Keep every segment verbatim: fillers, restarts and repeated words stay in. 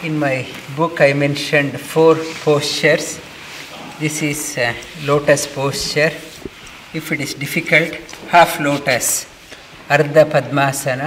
In my book, I mentioned four postures. This is uh, lotus posture. If it is difficult, half lotus, Ardha Padmasana,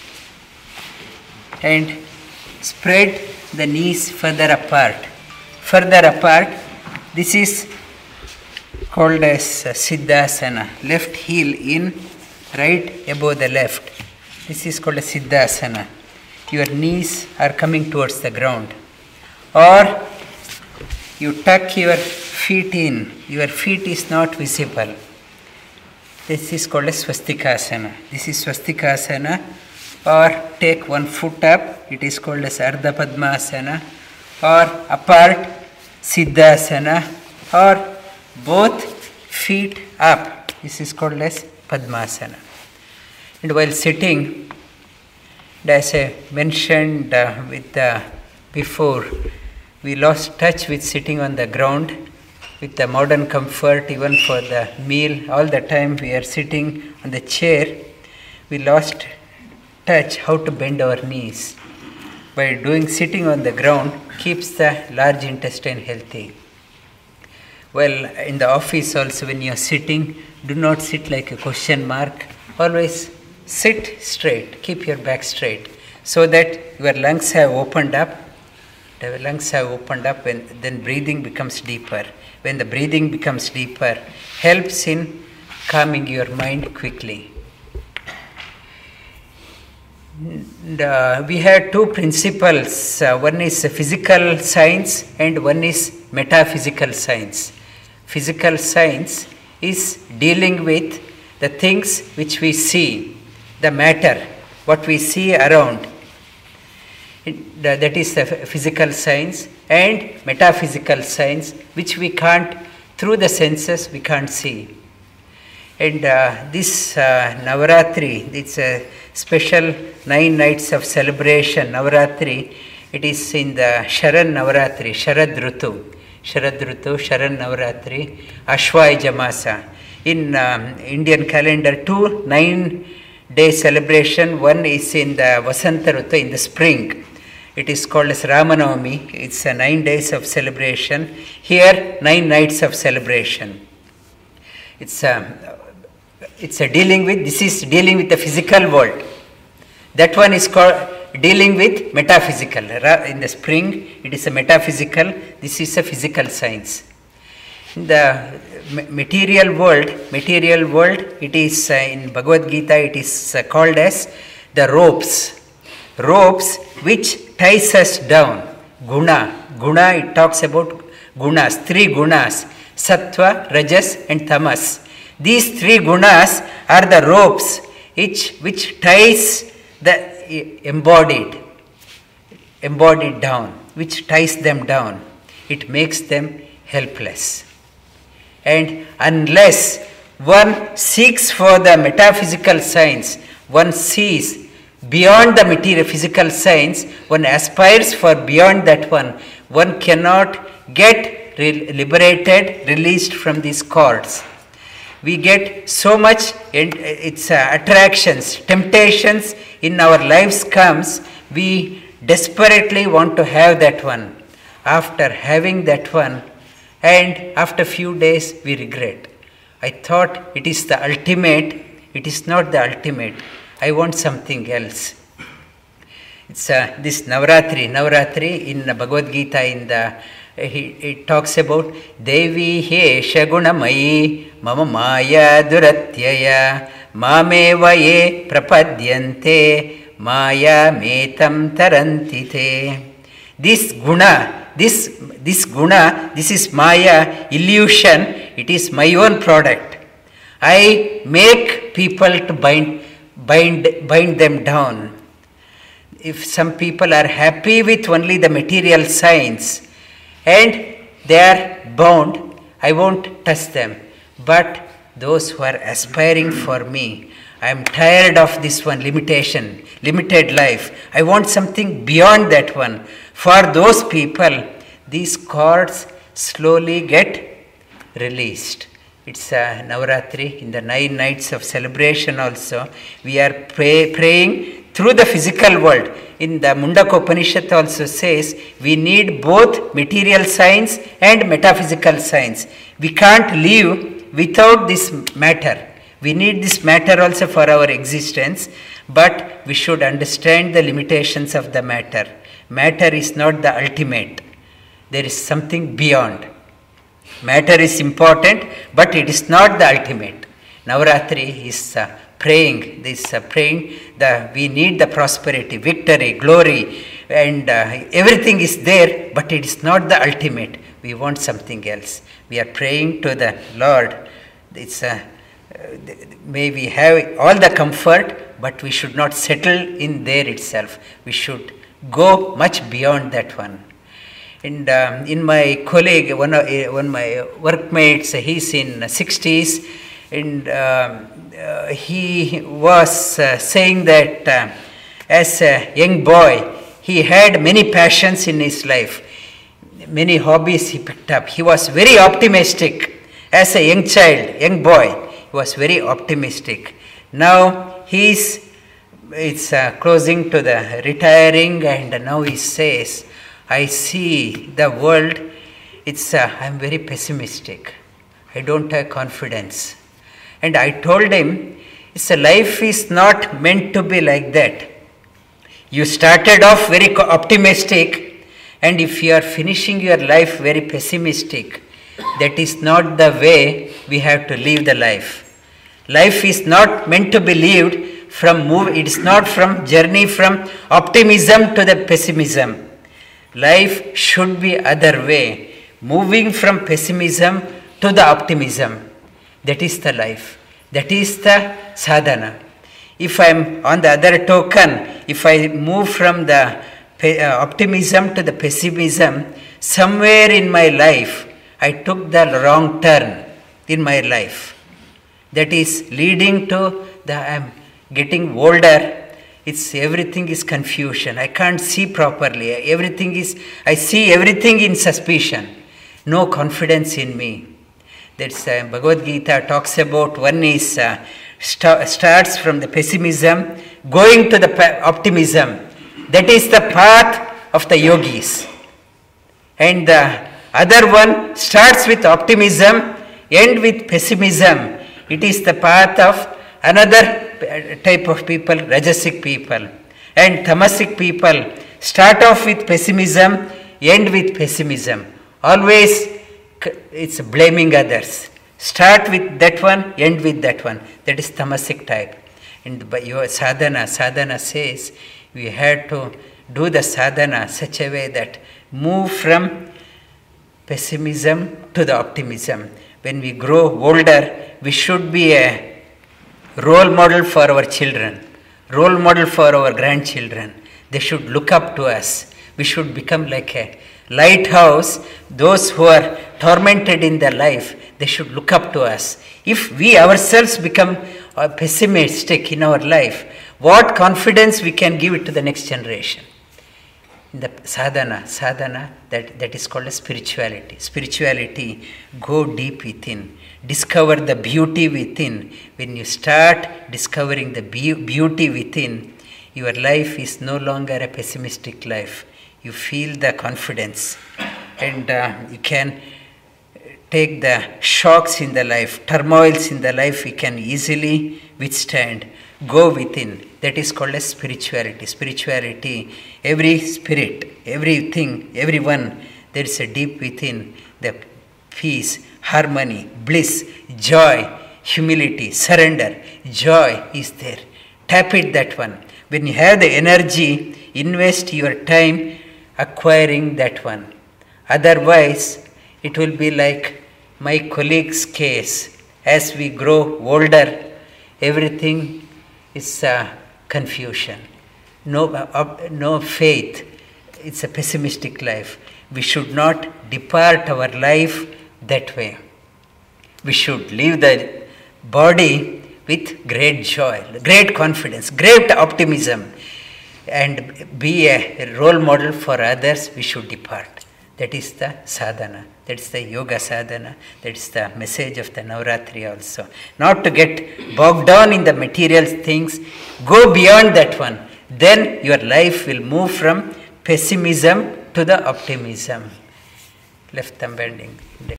and spread the knees further apart. Further apart, this is called as uh, Siddhasana. Left heel in, right above the left. This is called a Siddhasana. Your knees are coming towards the ground. Or you tuck your feet in. Your feet is not visible. This is called a Swastikasana. This is Swastikasana. Or take one foot up. It is called as Ardha Padmasana. Or apart, Siddhasana. Or both feet up. This is called as Padmasana. And while sitting, as I mentioned uh, with uh, before, we lost touch with sitting on the ground with the modern comfort, even for the meal. All the time we are sitting on the chair, we lost touch how to bend our knees. By doing sitting on the ground, keeps the large intestine healthy. Well, in the office also, when you are sitting, do not sit like a question mark. Always sit straight, keep your back straight, so that your lungs have opened up. The lungs have opened up, and then breathing becomes deeper. When the breathing becomes deeper, helps in calming your mind quickly. And, uh, we have two principles. Uh, one is physical science and one is metaphysical science. Physical science is dealing with the things which we see, the matter, what we see around. It, that is the physical science. And metaphysical science, which we can't, through the senses, we can't see. And uh, this uh, Navaratri, it's a special nine nights of celebration. Navaratri, it is in the Sharan Navaratri, Sharad Rutu. Sharad Rutu, Sharan Navaratri, Ashwayuja Masa. In um, Indian calendar, two nine day celebration. One is in the Vasanta Rutu, in the spring. It is called as Ramanavami. It's a nine days of celebration. Here, nine nights of celebration. It's a, it's a dealing with, this is dealing with the physical world. That one is called dealing with metaphysical. In the spring, it is a metaphysical. This is a physical science. In the material world, material world, it is uh, in Bhagavad Gita, it is uh, called as the ropes. Ropes which ties us down. Guna. Guna, it talks about gunas, three gunas. Sattva, Rajas and Tamas. These three gunas are the ropes which, which ties the embodied, embodied down, which ties them down. It makes them helpless. And unless one seeks for the metaphysical science, one sees beyond the material physical science, one aspires for beyond that one, one cannot get re- liberated, released from these cords. We get so much, and it's uh, attractions, temptations in our lives comes, we desperately want to have that one. After having that one, and after few days we regret. I thought it is the ultimate. It is not the ultimate. I want something else. It's uh, this Navaratri. Navaratri in the Bhagavad Gita, in the he, it talks about Devi he shagunamayi mama maya duratyaya mameva ye prapadyante maya metam tarantite. This guna, this this guna, this is maya, illusion, it is my own product. I make people to bind, bind, bind them down. If some people are happy with only the material science and they are bound, I won't touch them. But those who are aspiring for me, I am tired of this one limitation, limited life. I want something beyond that one. For those people, these cords slowly get released. It's a Navaratri, in the nine nights of celebration also. We are pray, praying through the physical world. in the Mundaka Upanishad also says, we need both material science and metaphysical science. We can't live without this matter. We need this matter also for our existence, but we should understand the limitations of the matter. Matter is not the ultimate. There is something beyond. Matter is important, but it is not the ultimate. Navaratri is uh, praying, this uh, praying that we need the prosperity, victory, glory, and uh, everything is there, but it is not the ultimate. We want something else. We are praying to the Lord. It's uh, may we have all the comfort, but we should not settle in there itself. We should go much beyond that one. And um, in my colleague, one of uh, one of my workmates, he's in sixties, and um, uh, he was uh, saying that uh, as a young boy, he had many passions in his life, many hobbies he picked up. He was very optimistic as a young child, young boy. He was very optimistic. Now he's it's uh, closing to the retiring, and now he says, I see the world, it's uh, I'm very pessimistic. I don't have confidence. And I told him, it's a life is not meant to be like that. You started off very optimistic, and if you are finishing your life very pessimistic, that is not the way we have to live the life. Life is not meant to be lived from move. It is not from journey from optimism to the pessimism. Life should be other way, moving from pessimism to the optimism. That is the life. That is the sadhana. If I am on the other token, if I move from the optimism to the pessimism, somewhere in my life, I took the wrong turn in my life. That is leading to the I am getting older. It's everything is confusion. I can't see properly. Everything is, I see everything in suspicion. No confidence in me. That's uh, Bhagavad Gita talks about one is uh, st- starts from the pessimism, going to the pa- optimism. That is the path of the yogis. And the other one starts with optimism, end with pessimism. It is the path of another type of people, Rajasic people. And Tamasic people start off with pessimism, end with pessimism. Always it's blaming others. Start with that one, end with that one. That is Tamasic type. And by your sadhana, sadhana says we have to do the sadhana such a way that move from pessimism to the optimism. When we grow older, we should be a role model for our children, role model for our grandchildren. They should look up to us. We should become like a lighthouse. Those who are tormented in their life, they should look up to us. If we ourselves become pessimistic in our life, what confidence we can give it to the next generation? In the sadhana, sadhana, that, that is called a spirituality. Spirituality, go deep within. Discover the beauty within. When you start discovering the be- beauty within, your life is no longer a pessimistic life. You feel the confidence, and uh, you can take the shocks in the life, turmoils in the life, you can easily withstand. Go within. That is called as spirituality. Spirituality, every spirit, everything, everyone, there is a deep within, the peace, harmony, bliss, joy, humility, surrender. Joy is there. Tap it, that one. When you have the energy, invest your time acquiring that one. Otherwise, it will be like my colleague's case. As we grow older, everything is uh, confusion. No, uh, no faith. It's a pessimistic life. We should not depart our life that way. We should leave the body with great joy, great confidence, great optimism, and be a role model for others. We should depart. That is the sadhana. That is the yoga sadhana. That is the message of the Navratri also. Not to get bogged down in the material things. Go beyond that one. then your life will move from pessimism to the optimism. Left thumb bending.